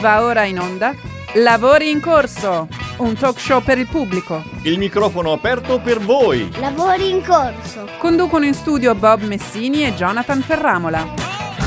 Va ora in onda Lavori in corso, un talk show per il pubblico. Il microfono aperto per voi. Lavori in corso. Conducono in studio Bob Messini e Jonathan Ferramola.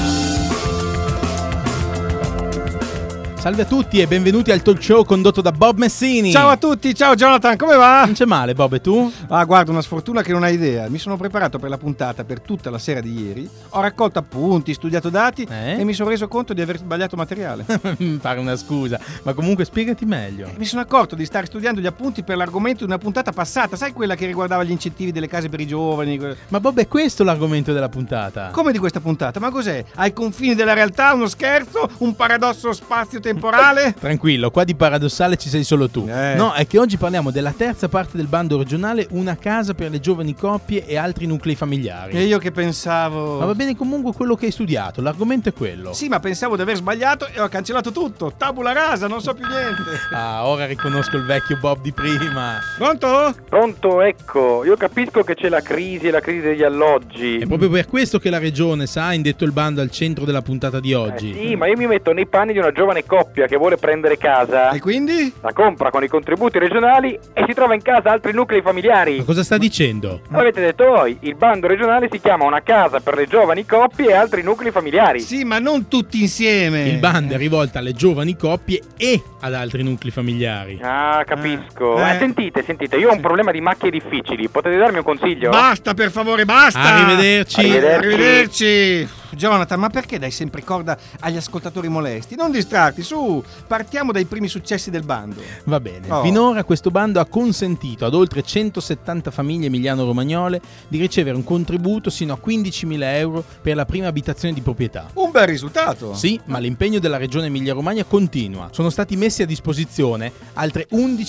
Salve a tutti e benvenuti al talk show condotto da Bob Messini. Ciao a tutti, ciao Jonathan, come va? Non c'è male, Bob, e tu? Ah, guarda, una sfortuna che non hai idea. Mi sono preparato per la puntata per tutta la sera di ieri. Ho raccolto appunti, studiato dati e mi sono reso conto di aver sbagliato materiale. Mi pare una scusa, ma comunque spiegati meglio. Mi sono accorto di stare studiando gli appunti per l'argomento di una puntata passata. Sai quella che riguardava gli incentivi delle case per i giovani? Ma Bob, è questo l'argomento della puntata? Come di questa puntata? Ma cos'è? Ai confini della realtà, uno scherzo? Un paradosso spazio-temporale? Tranquillo, qua di paradossale ci sei solo tu. No, è che oggi parliamo della terza parte del bando regionale Una casa per le giovani coppie e altri nuclei familiari. E io che pensavo... Ma va bene comunque quello che hai studiato, l'argomento è quello. Sì, ma pensavo di aver sbagliato e ho cancellato tutto. Tabula rasa, non so più niente. Ah, ora riconosco il vecchio Bob di prima. Pronto? Pronto, ecco, io capisco che c'è la crisi degli alloggi. È proprio per questo che la regione, sa, ha indetto il bando al centro della puntata di oggi. Sì, ma io mi metto nei panni di una giovane coppia che vuole prendere casa. E quindi? La compra con i contributi regionali e si trova in casa altri nuclei familiari. Ma cosa sta dicendo? Avete detto voi, il bando regionale si chiama Una casa per le giovani coppie e altri nuclei familiari. Sì, ma non tutti insieme. Il bando è rivolto alle giovani coppie e ad altri nuclei familiari. Ah, capisco. Sentite, io ho un problema di macchie difficili. Potete darmi un consiglio? Basta, per favore, basta. Arrivederci. Jonathan, ma perché dai sempre corda agli ascoltatori molesti? Non distratti, su, partiamo dai primi successi del bando. Va bene, Finora questo bando ha consentito ad oltre 170 famiglie emiliano-romagnole di ricevere un contributo sino a 15.000 euro per la prima abitazione di proprietà. Un bel risultato. Sì, ma l'impegno della regione Emilia-Romagna continua. Sono stati messi a disposizione altre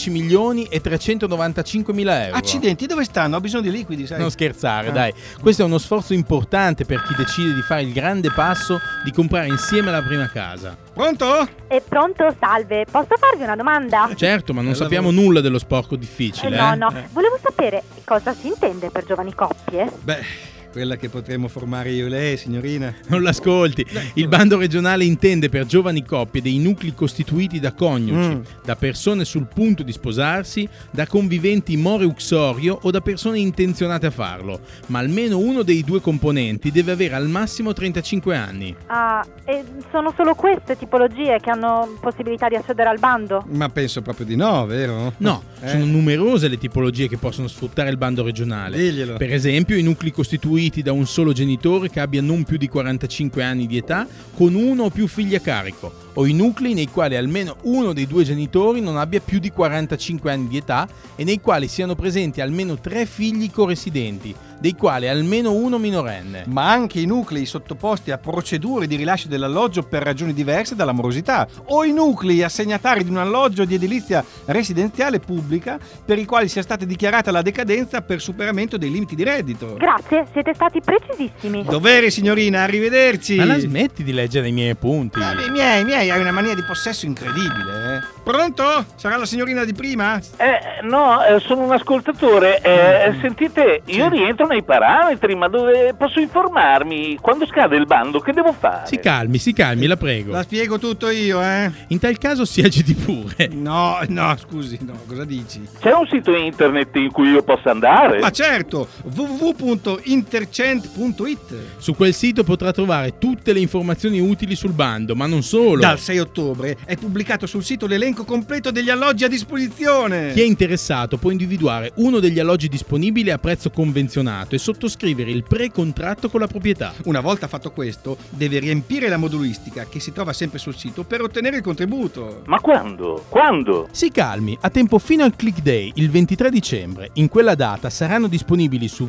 11.395.000 euro. Accidenti, dove stanno? Ho bisogno di liquidi, sai? Non scherzare, dai. Questo è uno sforzo importante per chi decide di fare il grande passo di comprare insieme la prima casa. Pronto? È pronto, salve. Posso farvi una domanda? Certo, ma non sappiamo nulla dello sporco difficile. No. Volevo sapere cosa si intende per giovani coppie? Beh, quella che potremmo formare io e lei, signorina. Non l'ascolti. Il bando regionale intende per giovani coppie dei nuclei costituiti da coniugi, da persone sul punto di sposarsi, da conviventi more uxorio o da persone intenzionate a farlo, ma almeno uno dei due componenti deve avere al massimo 35 anni. Ah, e sono solo queste tipologie che hanno possibilità di accedere al bando? Ma penso proprio di no, vero? No, sono numerose le tipologie che possono sfruttare il bando regionale. Diglielo. Per esempio, i nuclei costituiti da un solo genitore che abbia non più di 45 anni di età con uno o più figli a carico, o i nuclei nei quali almeno uno dei due genitori non abbia più di 45 anni di età e nei quali siano presenti almeno 3 figli coresidenti, dei quali almeno uno minorenne. Ma anche i nuclei sottoposti a procedure di rilascio dell'alloggio per ragioni diverse dalla morosità, o i nuclei assegnatari di un alloggio di edilizia residenziale pubblica per i quali sia stata dichiarata la decadenza per superamento dei limiti di reddito. Grazie, siete stati precisissimi. Dovere, signorina, arrivederci. Ma la smetti di leggere i miei appunti? I miei, hai una mania di possesso incredibile, eh? Pronto? Sarà la signorina di prima? No, sono un ascoltatore. Sentite, io rientro nei parametri, ma dove posso informarmi? Quando scade il bando, che devo fare? Si calmi, la prego. La spiego tutto io, eh? In tal caso si agiti pure. No, scusi, cosa dici? C'è un sito internet in cui io possa andare? Ma certo, www.intercent.it. Su quel sito potrà trovare tutte le informazioni utili sul bando, ma non solo. Dal 6 ottobre è pubblicato sul sito l'elenco completo degli alloggi a disposizione. Chi è interessato può individuare uno degli alloggi disponibili a prezzo convenzionato e sottoscrivere il pre-contratto con la proprietà. Una volta fatto questo, deve riempire la modulistica che si trova sempre sul sito per ottenere il contributo. Ma quando? Quando? Si calmi, ha tempo fino al click day, il 23 dicembre. In quella data saranno disponibili su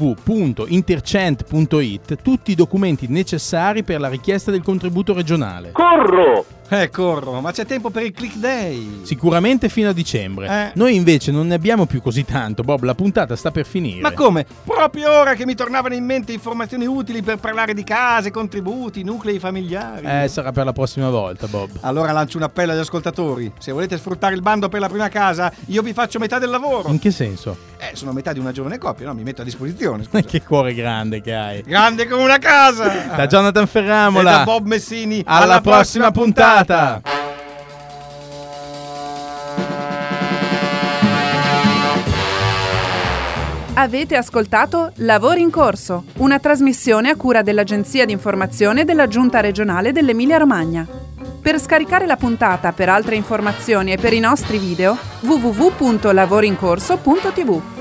www.intercent.it tutti i documenti necessari per la richiesta del contributo regionale. Corro! Corro, ma c'è tempo per il click day. Sicuramente fino a dicembre. Noi invece non ne abbiamo più così tanto, Bob, la puntata sta per finire. Ma come? Proprio ora che mi tornavano in mente informazioni utili per parlare di case, contributi, nuclei familiari. Sarà per la prossima volta, Bob. Allora lancio un appello agli ascoltatori. Se volete sfruttare il bando per la prima casa, io vi faccio metà del lavoro. In che senso? Sono metà di una giovane coppia, no? Mi metto a disposizione, scusa. Che cuore grande che hai. Grande come una casa. Da Jonathan Ferramola e da Bob Messini. Alla prossima puntata. Avete ascoltato Lavori in Corso, una trasmissione a cura dell'Agenzia di Informazione della Giunta Regionale dell'Emilia-Romagna. Per scaricare la puntata, per altre informazioni e per i nostri video, www.lavoriincorso.tv.